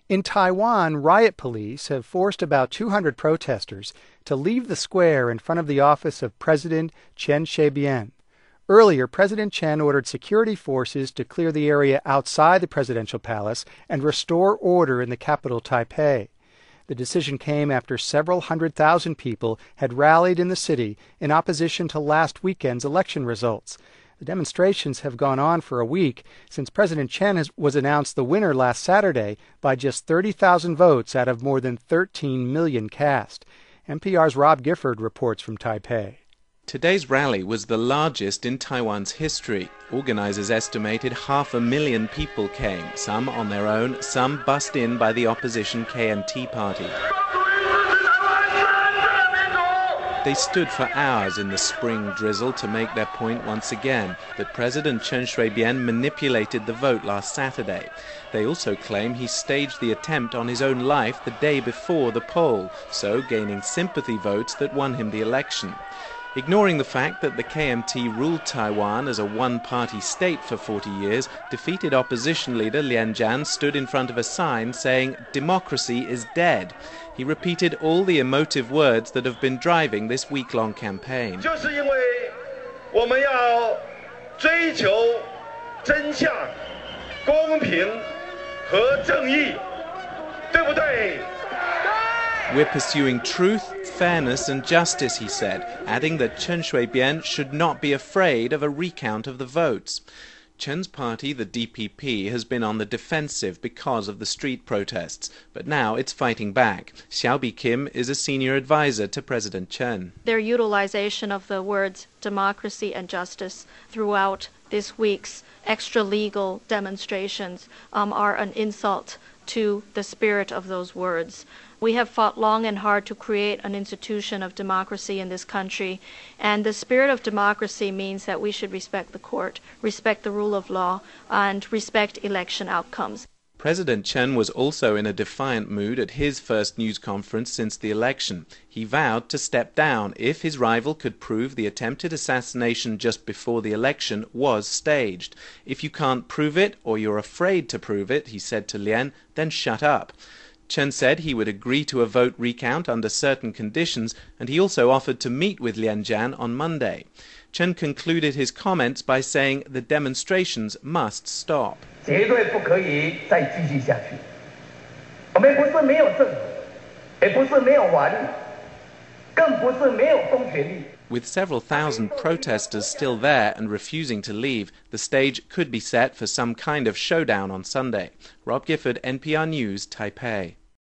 In Taiwan, riot police have forced about 200 protesters to leave the square in front of the office of President Chen Shui-bian. Earlier, President Chen ordered security forces to clear the area outside the presidential palace and restore order in the capital, Taipei. The decision came after several 100,000 people had rallied in the city in opposition to last weekend's election results. The demonstrations have gone on for a week since President Chen was announced the winner last Saturday by just 30,000 votes out of more than 13 million cast. NPR's Rob Gifford reports from Taipei. Today's rally was the largest in Taiwan's history. Organizers estimated 500,000 people came, some on their own, some bussed in by the opposition KMT party. They stood for hours in the spring drizzle to make their point once again, that President Chen Shui-bian manipulated the vote last Saturday. They also claim he staged the attempt on his own life the day before the poll, so gaining sympathy votes that won him the election. Ignoring the fact that the KMT ruled Taiwan as a one-party state for 40 years, defeated opposition leader Lian Zhan stood in front of a sign saying, "Democracy is dead." He repeated all the emotive words that have been driving this week-long campaign. "We're pursuing truth, fairness and justice," he said, adding that Chen Shui-bian should not be afraid of a recount of the votes. Chen's party, the DPP, has been on the defensive because of the street protests, but now it's fighting back. Xiaobi Kim is a senior advisor to President Chen. Their utilization of the words democracy and justice throughout this week's extra-legal demonstrations are an insult to the spirit of those words. We have fought long and hard to create an institution of democracy in this country, and the spirit of democracy means that we should respect the court, respect the rule of law, and respect election outcomes. President Chen was also in a defiant mood at his first news conference since the election. He vowed to step down if his rival could prove the attempted assassination just before the election was staged. "If you can't prove it, or you're afraid to prove it," he said to Lian, "then shut up." Chen said he would agree to a vote recount under certain conditions, and he also offered to meet with Lian Zhan on Monday. Chen concluded his comments by saying the demonstrations must stop. With several thousand protesters still there and refusing to leave, the stage could be set for some kind of showdown on Sunday. Rob Gifford, NPR News, Taipei.